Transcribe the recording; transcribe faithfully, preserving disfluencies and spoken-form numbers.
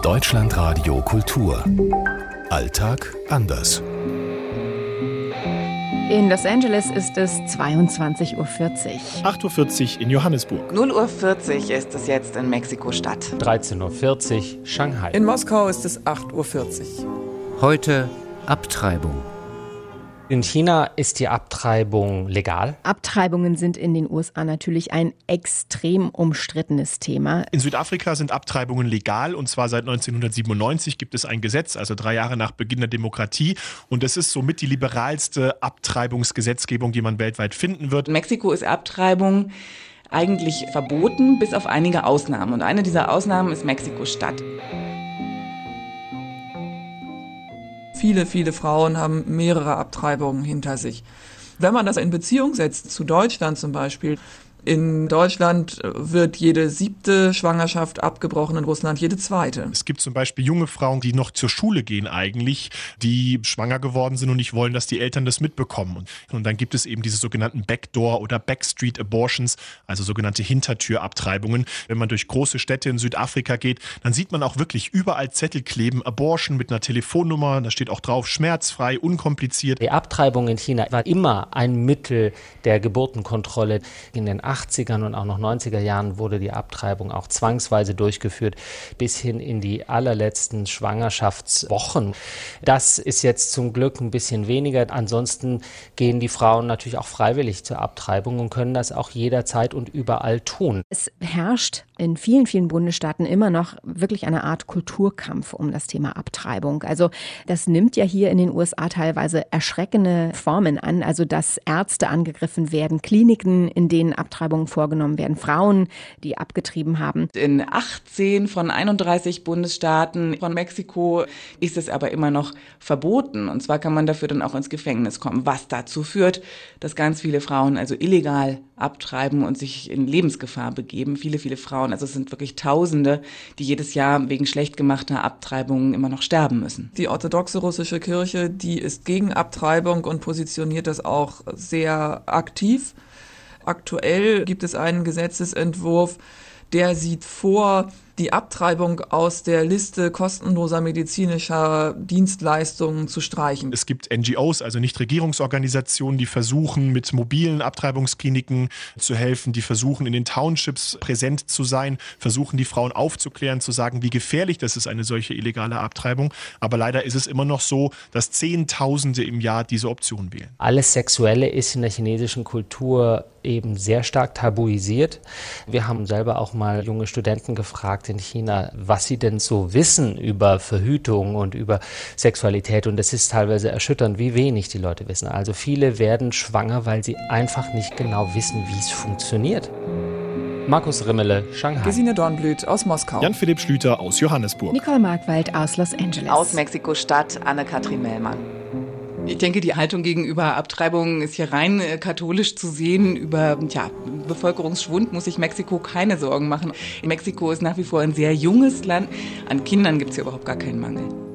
Deutschlandradio Kultur. Alltag anders. In Los Angeles ist es zweiundzwanzig Uhr vierzig. acht Uhr vierzig in Johannesburg. null Uhr vierzig ist es jetzt in Mexiko-Stadt. dreizehn Uhr vierzig Shanghai. In Moskau ist es acht Uhr vierzig. Heute Abtreibung. In China ist die Abtreibung legal. Abtreibungen sind in den U S A natürlich ein extrem umstrittenes Thema. In Südafrika sind Abtreibungen legal und zwar seit neunzehnhundertsiebenundneunzig gibt es ein Gesetz, also drei Jahre nach Beginn der Demokratie. Und es ist somit die liberalste Abtreibungsgesetzgebung, die man weltweit finden wird. In Mexiko ist Abtreibung eigentlich verboten, bis auf einige Ausnahmen. Und eine dieser Ausnahmen ist Mexiko-Stadt. Viele, viele Frauen haben mehrere Abtreibungen hinter sich. Wenn man das in Beziehung setzt zu Deutschland zum Beispiel, in Deutschland wird jede siebte Schwangerschaft abgebrochen, in Russland jede zweite. Es gibt zum Beispiel junge Frauen, die noch zur Schule gehen eigentlich, die schwanger geworden sind und nicht wollen, dass die Eltern das mitbekommen. Und dann gibt es eben diese sogenannten Backdoor- oder Backstreet Abortions, also sogenannte Hintertürabtreibungen. Wenn man durch große Städte in Südafrika geht, dann sieht man auch wirklich überall Zettel kleben, Abortion mit einer Telefonnummer, da steht auch drauf, schmerzfrei, unkompliziert. Die Abtreibung in China war immer ein Mittel der Geburtenkontrolle. In den achtzigern und auch noch neunziger Jahren wurde die Abtreibung auch zwangsweise durchgeführt, bis hin in die allerletzten Schwangerschaftswochen. Das ist jetzt zum Glück ein bisschen weniger. Ansonsten gehen die Frauen natürlich auch freiwillig zur Abtreibung und können das auch jederzeit und überall tun. Es herrscht in vielen, vielen Bundesstaaten immer noch wirklich eine Art Kulturkampf um das Thema Abtreibung. Also das nimmt ja hier in den U S A teilweise erschreckende Formen an, also dass Ärzte angegriffen werden, Kliniken, in denen Abtreibungen vorgenommen werden, Frauen, die abgetrieben haben. In achtzehn von einunddreißig Bundesstaaten von Mexiko ist es aber immer noch verboten. Und zwar kann man dafür dann auch ins Gefängnis kommen, was dazu führt, dass ganz viele Frauen also illegal abtreiben und sich in Lebensgefahr begeben. Viele, viele Frauen, also es sind wirklich Tausende, die jedes Jahr wegen schlecht gemachter Abtreibungen immer noch sterben müssen. Die orthodoxe russische Kirche, die ist gegen Abtreibung und positioniert das auch sehr aktiv. Aktuell gibt es einen Gesetzesentwurf, der sieht vor, die Abtreibung aus der Liste kostenloser medizinischer Dienstleistungen zu streichen. Es gibt N G Os, also Nichtregierungsorganisationen, die versuchen, mit mobilen Abtreibungskliniken zu helfen, die versuchen, in den Townships präsent zu sein, versuchen, die Frauen aufzuklären, zu sagen, wie gefährlich das ist, eine solche illegale Abtreibung. Aber leider ist es immer noch so, dass Zehntausende im Jahr diese Option wählen. Alles Sexuelle ist in der chinesischen Kultur eben sehr stark tabuisiert. Wir haben selber auch mal junge Studenten gefragt in China, was sie denn so wissen über Verhütung und über Sexualität. Und es ist teilweise erschütternd, wie wenig die Leute wissen. Also viele werden schwanger, weil sie einfach nicht genau wissen, wie es funktioniert. Markus Rimmele, Shanghai. Gesine Dornblüt aus Moskau. Jan-Philipp Schlüter aus Johannesburg. Nicole Markwald aus Los Angeles. Aus Mexiko-Stadt, Anne-Kathrin Mellmann. Ich denke, die Haltung gegenüber Abtreibungen ist hier rein äh, katholisch zu sehen. Über ja, Bevölkerungsschwund muss sich Mexiko keine Sorgen machen. Mexiko ist nach wie vor ein sehr junges Land. An Kindern gibt es hier überhaupt gar keinen Mangel.